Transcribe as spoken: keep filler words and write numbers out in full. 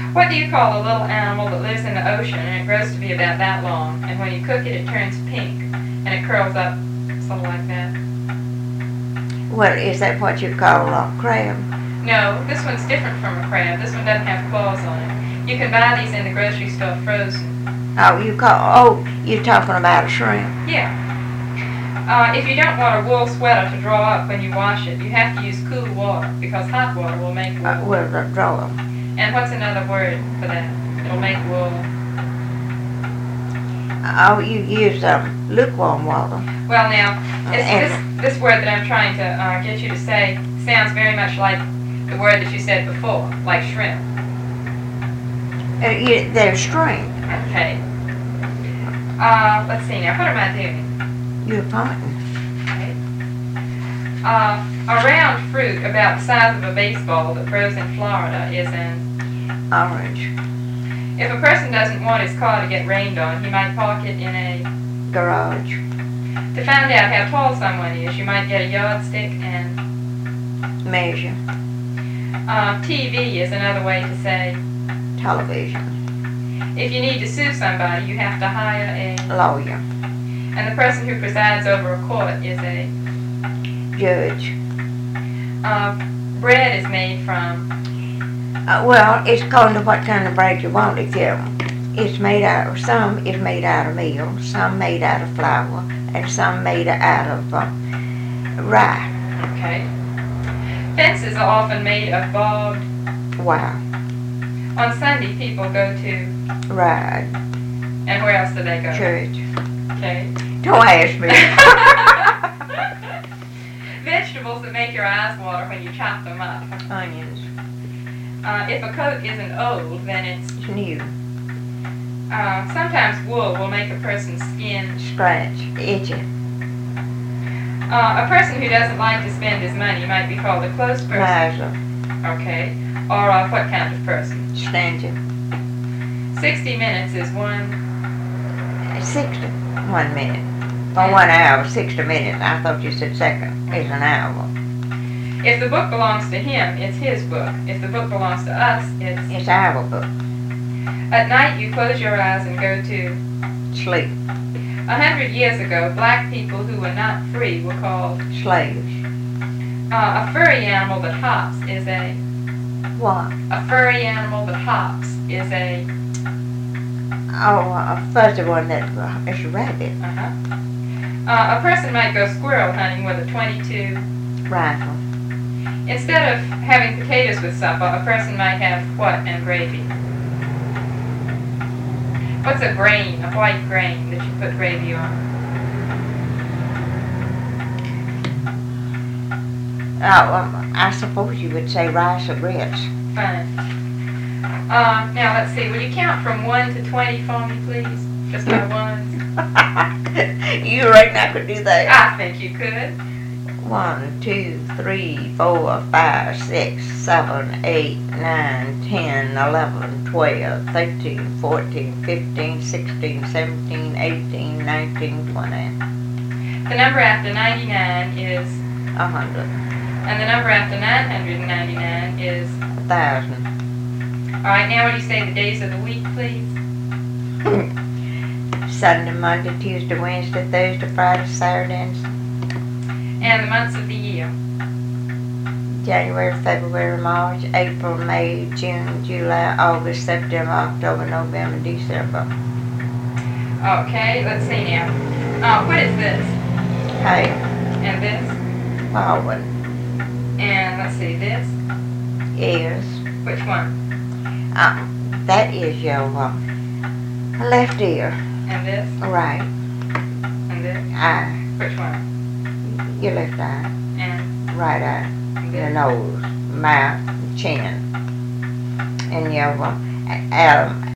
What do you call a little animal that lives in the ocean and it grows to be about that long, and when you cook it, it turns pink and it curls up, something like that? Well, is that what you call a crab? No, this one's different from a crab. This one doesn't have claws on it. You can buy these in the grocery store frozen. Oh, you call, oh, you're talking about a shrimp? Yeah. Uh, if you don't want a wool sweater to draw up when you wash it, you have to use cool water, because hot water will make wool. Uh, well, the draw. And what's another word for that? It'll make wool. Oh, you use um, lukewarm water. Well, now, it's, And- this, this word that I'm trying to uh, get you to say sounds very much like the word that you said before, like shrimp. Uh, you, they're strength. Okay. Uh, let's see now. What am I doing? You're pointing. Okay. Uh, a round fruit about the size of a baseball that grows in Florida is an Orange. If a person doesn't want his car to get rained on, he might park it in a... Garage. To find out how tall someone is, you might get a yardstick and... Measure. Uh, T V is another way to say... Television. If you need to sue somebody, you have to hire a... Lawyer. And the person who presides over a court is a... Judge. Uh, bread is made from... Uh, well, it's according to what kind of bread you want. If you, it's made out of, some is made out of meal, some made out of flour, and some made out of uh, rye. Okay. Fences are often made of barbed... Wow. On Sunday, people go to... Ride. And where else do they go? Church. Okay. Don't ask me. Vegetables that make your eyes water when you chop them up. Onions. Uh, if a coat isn't old, then it's... It's new. Uh, sometimes wool will make a person's skin... Scratch. Itchy. Uh, a person who doesn't like to spend his money might be called a close person. Miser. Okay. Or uh, what kind of person? Stingy. Sixty minutes is one... Sixty. One minute. For one hour, sixty minutes. I thought you said second. It's an hour. If the book belongs to him, it's his book. If the book belongs to us, it's... It's our book. At night, you close your eyes and go to... Sleep. A hundred years ago, black people who were not free were called... Slaves. Uh, a furry animal that hops is a... What? A furry animal that hops is a... Oh, a fuzzy one that uh, is a rabbit. Uh-huh. Uh, a person might go squirrel hunting with a twenty-two... Rifle. Instead of having potatoes with supper, a person might have what and gravy? What's a grain, a white grain that you put gravy on? Oh, um, I suppose you would say rice or grits. Fine. Uh, now let's see, will you count from one to twenty for me, please? Just by ones? You reckon I could do that? I think you could. One, two, three, four, five, six, seven, eight, nine, ten, eleven, twelve, thirteen, fourteen, fifteen, sixteen, seventeen, eighteen, nineteen, twenty. The number after ninety-nine is... A hundred. And the number after nine hundred ninety-nine is... A thousand. Alright, now will you say the days of the week, please? Sunday, Monday, Tuesday, Wednesday, Thursday, Friday, Saturday, and And the months of the year? January, February, March, April, May, June, July, August, September, October, November, December. Okay, let's see now. Uh, what is this? Hey, And this? forward, And let's see, this? ears. Which one? Uh, that is your uh, left ear. And this? Right. And this? Eye. Which one? Your left eye. And, Right eye. and Your this? nose, mouth, chin. And your uh, um,